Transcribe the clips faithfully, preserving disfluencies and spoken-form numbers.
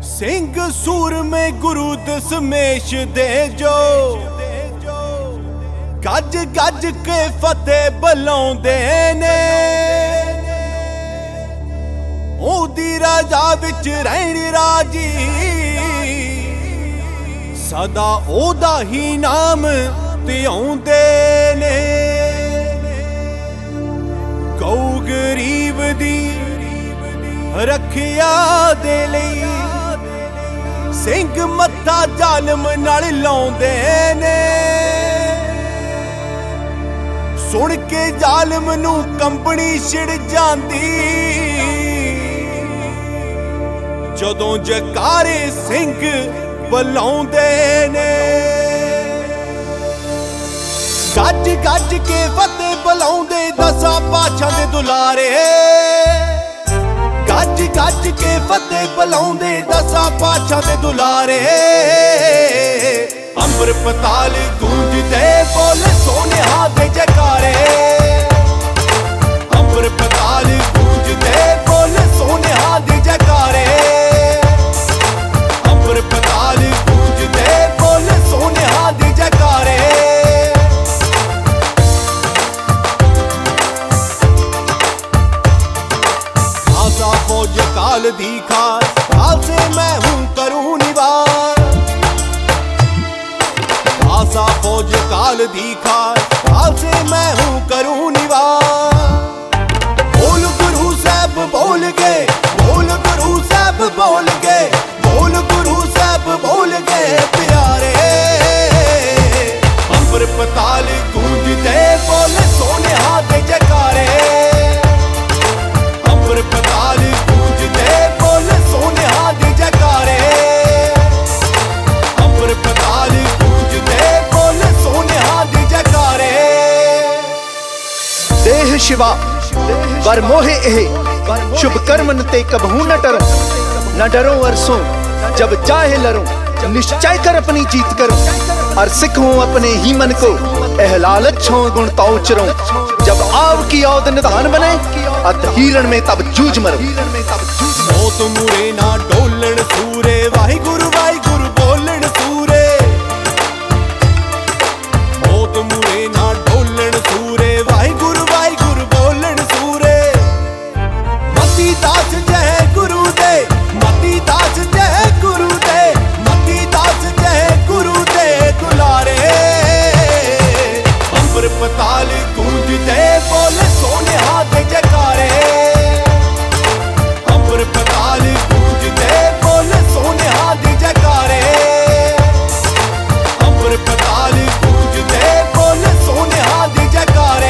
सिंह सूर में गुरु दशमेश दे जो गज गज के फतेह बुलाउंदे ने। ओदी राजा विच रहण राजी सदा ओदा ही नाम धियाउंदे ने। गौ गरीब दी रखिया दे लई सिंह मत्था जालम नाल लाउंदे ने। सुन के जालम नू कंबनी छिड़ जांदी जदों जकारे सिंह बुलाउंदे ने। गज गज के फतेह बुलाउंदे दसां पातशाहां दे दुलारे। गज गज के फतेह बुलाउंदे दसां पातशाहां दे दुलारे। अंबर पताल गूंजदे बोल सोनिहा दे जयकारे। अंबर पताल गूंजदे बोल सोनिहा दे जयकारे। अंबर पताल गूंजदे बोल सोनिहा दे जयकारे। खासा फौज काल दी खास काल से मैं हूं करूं निवार। खासा फौज काल दी खास काल से मैं हूं करूं निवार। बोल गुरु साहब बोल गए बोल गुरु साहब बोल गए बोल गुरु साहब बोल गए प्यारे। अंबर पताल गूंजदे बोल सोनिहा दे जयकारे। अंबर पताल गूंजदे बोल सोनिहा दे जयकारे। अंबर पताल गूंजदे बोल सोनिहा दे जयकारे। देह शिवा वर मोहे एह शुभ कर्मन ते कबहू न डरो। न डरो अरसों जब चाहे लरो निश्चय कर अपनी जीत करो। और सिखो अपने ही मन को एहलालत छो गुण ताऊ चरो। जब आव की औद निधान बने अत हीरण में तब जूझ मरो। मौत मुरे ना डोलन सूरे वाहि गुरु वाहि गुरु बोलन सूरे। मौत मुरे ना डोलन सूरे वाहि गुरु वाहि गुरु बोलन सूरे। मती दास जय गुरु दे मती दास जय गुरु दे मती दास जय गुरु दे दुलारे। अंबर पताल गूंजदे बोल सोनिहा दे जयकारे। अंबर पताल गूंजदे बोल सोनिहा दे जयकारे। अंबर पताल गूंजदे बोल सोनिहा दे जयकारे।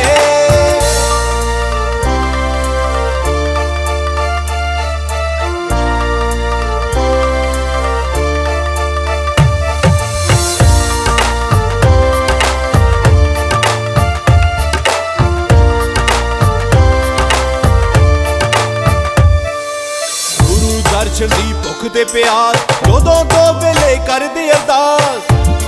दर्शन दी भुख दे प्यास जदों दो वेले करदे अरदास।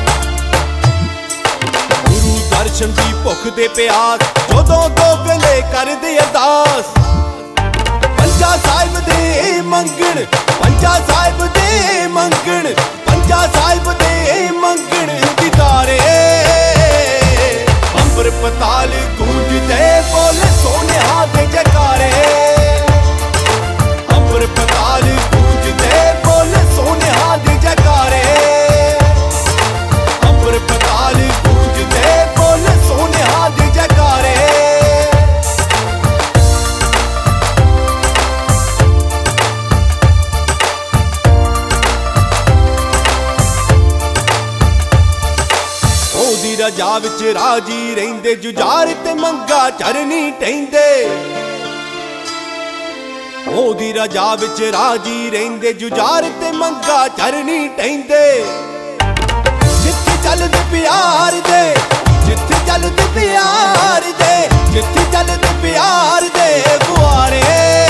गुरु दर्शन दी भुख दे प्यास जदों दो वेले करदे अरदास। पंजा साहिब दे मंगण पंजा साहिब दे मंगण पंजा साहिब दे मंगण दीदारे। अंबर पताल गूंजदे बोल सोनिहा दे जयकारे। अंबर पताल गूंजदे बोल सोनिहा दे जयकारे। अंबर पताल गूंजदे बोल सोनिहा दे जयकारे। ओदी रजा विच राजी रहिंदे जुझार ते मंगा चरनी ढहिंदे। ओदी रजा विच राजी रहिंदे जुझार ते मंगा चरनी ढहिंदे। जिथे चलदे प्यार दे जिथे चलदे प्यार दे जिथे चलदे प्यार दे गुआरे।